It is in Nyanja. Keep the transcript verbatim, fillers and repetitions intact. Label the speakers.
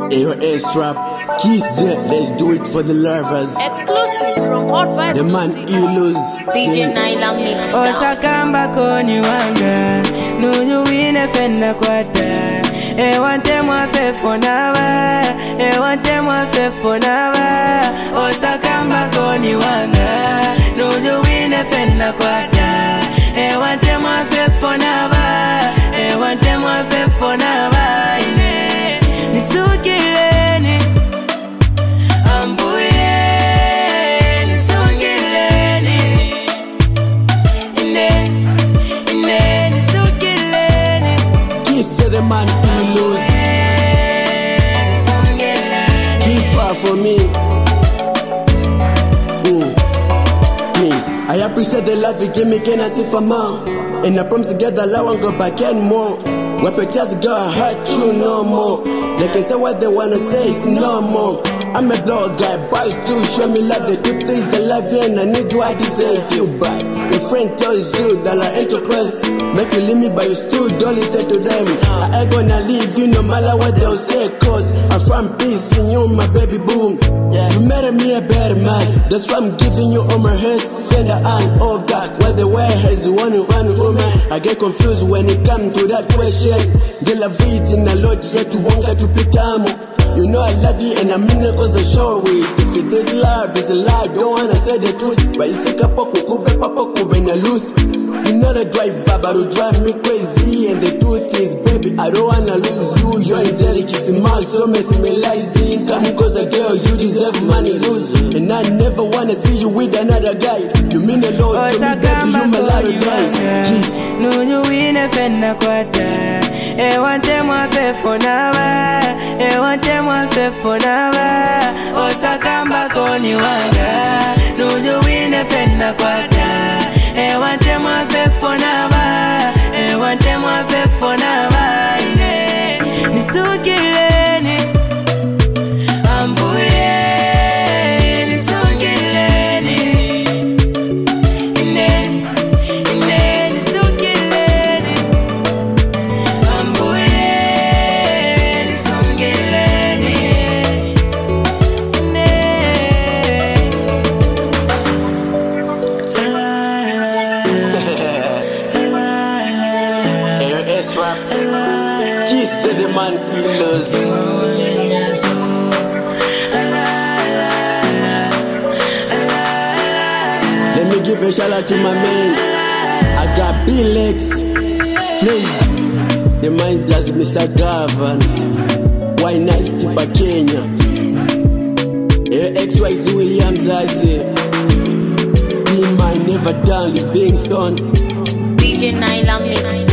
Speaker 1: Ayo S-Rap, Keys Jet, let's do it for the lovers.
Speaker 2: Exclusive from Hot Vibe.
Speaker 1: The man Ilus
Speaker 2: D J Naila Mix.
Speaker 3: Osakamba koni wanga Nunyu wine fenda kwata E wante mwafe fonawa E wante mwafe fonawa Osakamba koni wanga Nunyu wine fenda kwata E wante mwafe fonawa E wante mwafe fonawa Ine nisukileni Ambuye nisukileni Ine Ine nisukileni
Speaker 1: Keys to the man Ilus. Keep her for me. Mm. Me, I appreciate the love you give me, can I see for more? And I promise together I won't go back anymore. When pictures go, I hurt you no more. They can say what they wanna say, it's no more. I'm a blog guy, boys do show me love. They do things they love you and I need what I deserve. You back. Your friend tells you that I ain't too close. Make you leave me but you still don't listen to them. I ain't gonna leave you no matter what they'll say. Cause I'm from peace and you my baby boom. Yeah. You made me a better man. That's why I'm giving you all my head. Send a hand, oh God. What the way has one one woman. I get confused when it comes to that question. Girl, I've eaten a lot yet to won't get to pitamo. You know I love you and I mean it cause I show it. If it is love, it's a lie, don't wanna say the truth. But you stick up a kukube, papa kube na lose. You know the driver, but you drive me crazy. And the truth is, baby, I don't wanna lose you. You're angelic, you see my so mesmerizing. Come cause a girl, you deserve money, lose. And I never wanna see you with another guy. You mean a lot to me, baby, you my lot of guys.
Speaker 3: Nunyu wine fenda kwata E wante mwafe fonawa E wante mwafe fonawa Osakamba koni wanga Nunyu wine fenda kwata E wante mwafe fonawa E wante mwafe fonawa Ine nisukileni Ambuye nisukileni Ine Ine nisukileni Ambuye nisukileni Ine
Speaker 1: Ayo S-Rap, Keys to the man Ilus. Let me give a shout out to my man. I got B-Lex, Flames, the man just Mister Gavan. Why nice to Kenya? X Y Z Williams, I say. Be my never done, Livingstone.
Speaker 2: D J Naila Mix.